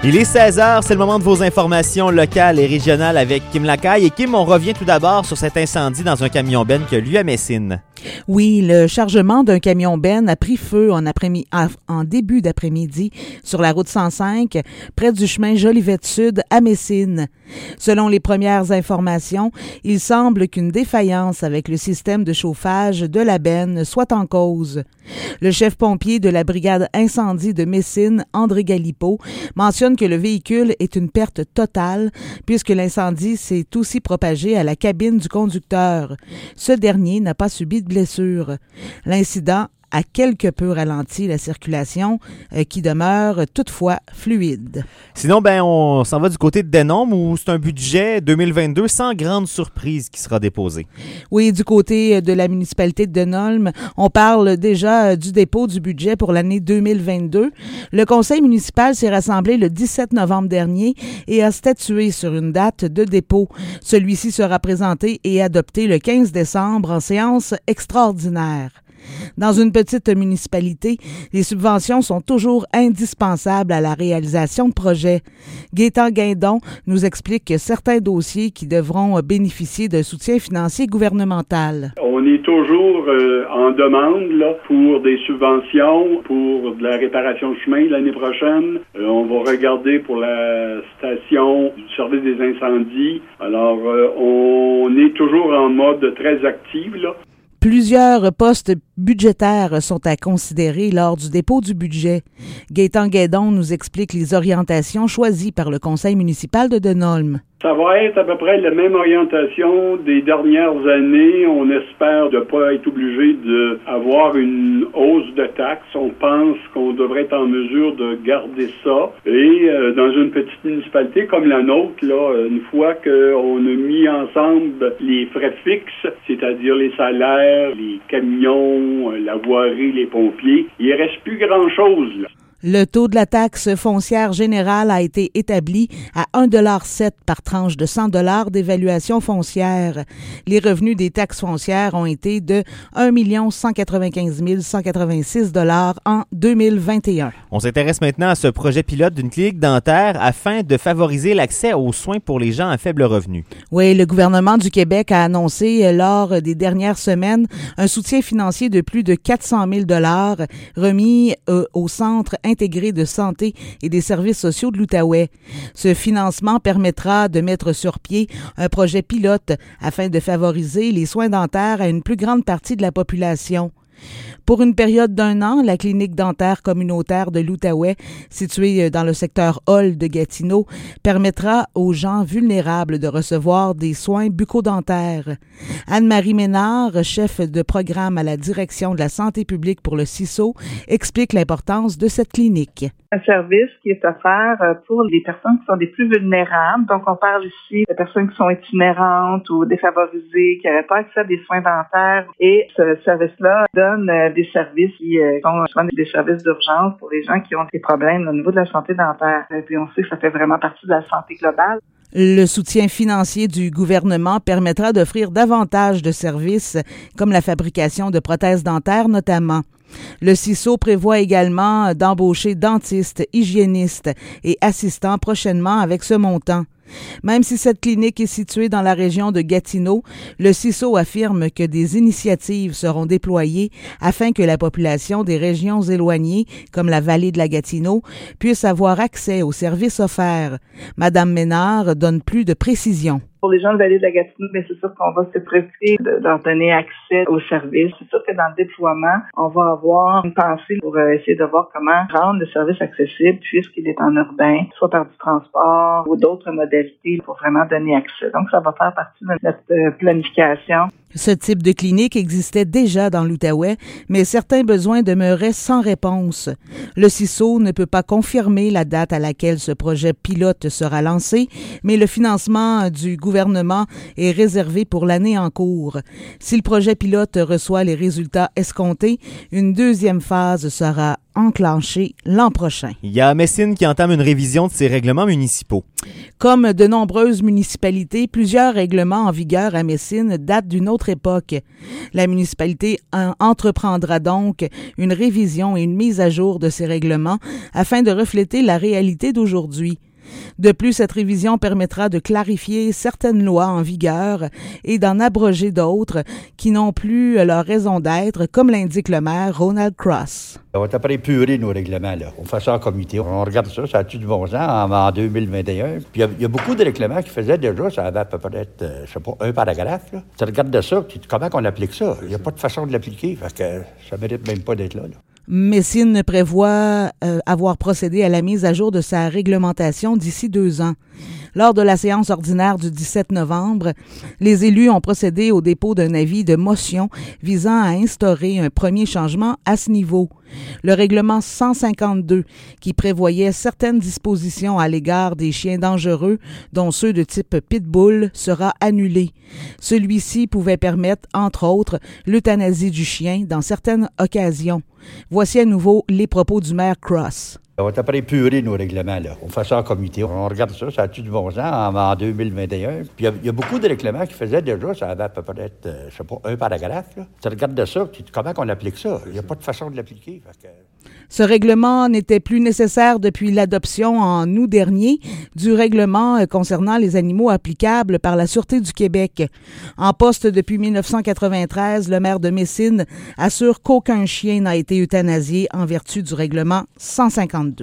Il est 16h, c'est le moment de vos informations locales et régionales avec Kim Lacaille. Et Kim, on revient tout d'abord sur cet incendie dans un camion-ben qui a lieu à Messine. Oui, le chargement d'un camion-ben a pris feu en début d'après-midi sur la route 105, près du chemin Jolivet-Sud à Messine. Selon les premières informations, il semble qu'une défaillance avec le système de chauffage de la benne soit en cause. Le chef pompier de la brigade incendie de Messine, André Galipeau, mentionne que le véhicule est une perte totale puisque l'incendie s'est aussi propagé à la cabine du conducteur. Ce dernier n'a pas subi de blessure. L'incident a quelque peu ralenti la circulation qui demeure toutefois fluide. Sinon, on s'en va du côté de Denôme où c'est un budget 2022 sans grande surprise qui sera déposé. Oui, du côté de la municipalité de Denôme, on parle déjà du dépôt du budget pour l'année 2022. Le conseil municipal s'est rassemblé le 17 novembre dernier et a statué sur une date de dépôt. Celui-ci sera présenté et adopté le 15 décembre en séance extraordinaire. Dans une petite municipalité, les subventions sont toujours indispensables à la réalisation de projets. Gaétan Guindon nous explique certains dossiers qui devront bénéficier d'un soutien financier gouvernemental. On est toujours en demande là, pour des subventions, pour de la réparation de chemin l'année prochaine. On va regarder pour la station du service des incendies. Alors, on est toujours en mode très actif, là. Plusieurs postes budgétaires sont à considérer lors du dépôt du budget. Gaétan Guindon nous explique les orientations choisies par le conseil municipal de Denôme. Ça va être à peu près la même orientation des dernières années. On espère de ne pas être obligé d'avoir une hausse de taxes. On pense qu'on devrait être en mesure de garder ça. Et dans une petite municipalité comme la nôtre, là, une fois qu'on a mis ensemble les frais fixes, c'est-à-dire les salaires, les camions, la voirie, les pompiers, il ne reste plus grand-chose, là. Le taux de la taxe foncière générale a été établi à 1,7 $ par tranche de 100 $ d'évaluation foncière. Les revenus des taxes foncières ont été de 1 195 186 $ en 2021. On s'intéresse maintenant à ce projet pilote d'une clinique dentaire afin de favoriser l'accès aux soins pour les gens à faible revenu. Oui, le gouvernement du Québec a annoncé lors des dernières semaines un soutien financier de plus de 400 000 $ remis au Centre intégré de santé et des services sociaux de l'Outaouais. Ce financement permettra de mettre sur pied un projet pilote afin de favoriser les soins dentaires à une plus grande partie de la population. Pour une période d'1 an, la clinique dentaire communautaire de l'Outaouais, située dans le secteur Hall de Gatineau, permettra aux gens vulnérables de recevoir des soins bucco-dentaires. Anne-Marie Ménard, chef de programme à la direction de la santé publique pour le CISO, explique l'importance de cette clinique. Un service qui est offert pour les personnes qui sont les plus vulnérables. Donc, on parle ici de personnes qui sont itinérantes ou défavorisées, qui n'auraient pas accès à des soins dentaires. Et ce service-là donne des services qui sont souvent des services d'urgence pour les gens qui ont des problèmes au niveau de la santé dentaire. Et puis, on sait que ça fait vraiment partie de la santé globale. Le soutien financier du gouvernement permettra d'offrir davantage de services, comme la fabrication de prothèses dentaires notamment. Le CISO prévoit également d'embaucher dentistes, hygiénistes et assistants prochainement avec ce montant. Même si cette clinique est située dans la région de Gatineau, le CISO affirme que des initiatives seront déployées afin que la population des régions éloignées, comme la vallée de la Gatineau, puisse avoir accès aux services offerts. Madame Ménard donne plus de précisions. Pour les gens de la vallée de la Gatineau, mais c'est sûr qu'on va se préoccuper de leur donner accès aux services. C'est sûr que dans le déploiement, on va avoir une pensée pour essayer de voir comment rendre le service accessible puisqu'il est en urbain, soit par du transport ou d'autres modalités pour vraiment donner accès. Donc, ça va faire partie de notre planification. Ce type de clinique existait déjà dans l'Outaouais, mais certains besoins demeuraient sans réponse. Le CISO ne peut pas confirmer la date à laquelle ce projet pilote sera lancé, mais le financement du gouvernement gouvernement est réservé pour l'année en cours. Si le projet pilote reçoit les résultats escomptés, une deuxième phase sera enclenchée l'an prochain. Il y a Messine qui entame une révision de ses règlements municipaux. Comme de nombreuses municipalités, plusieurs règlements en vigueur à Messine datent d'une autre époque. La municipalité entreprendra donc une révision et une mise à jour de ces règlements afin de refléter la réalité d'aujourd'hui. De plus, cette révision permettra de clarifier certaines lois en vigueur et d'en abroger d'autres qui n'ont plus leur raison d'être, comme l'indique le maire Ronald Cross. On va après épurer nos règlements, là. On fait ça en comité. On regarde ça a-tu du bon sens en 2021? Puis il y a beaucoup de règlements qui faisaient déjà, ça avait à peu près, un paragraphe, là. Tu regardes ça, puis comment on applique ça? Il n'y a pas de façon de l'appliquer, fait que ça mérite même pas d'être là. Messine prévoit avoir procédé à la mise à jour de sa réglementation d'ici 2 ans. Lors de la séance ordinaire du 17 novembre, les élus ont procédé au dépôt d'un avis de motion visant à instaurer un premier changement à ce niveau. Le règlement 152, qui prévoyait certaines dispositions à l'égard des chiens dangereux, dont ceux de type pitbull, sera annulé. Celui-ci pouvait permettre, entre autres, l'euthanasie du chien dans certaines occasions. Voici à nouveau les propos du maire Cross. On va après épurer nos règlements, là. On fait ça en comité. On regarde ça a-tu du bon sens en 2021? Puis il y a beaucoup de règlements qui faisaient déjà, ça avait à peu près, un paragraphe, là. Tu regardes ça, puis comment on applique ça? Il n'y a pas de façon de l'appliquer, fait que... Ce règlement n'était plus nécessaire depuis l'adoption en août dernier du règlement concernant les animaux applicables par la Sûreté du Québec. En poste depuis 1993, le maire de Messine assure qu'aucun chien n'a été euthanasié en vertu du règlement 152.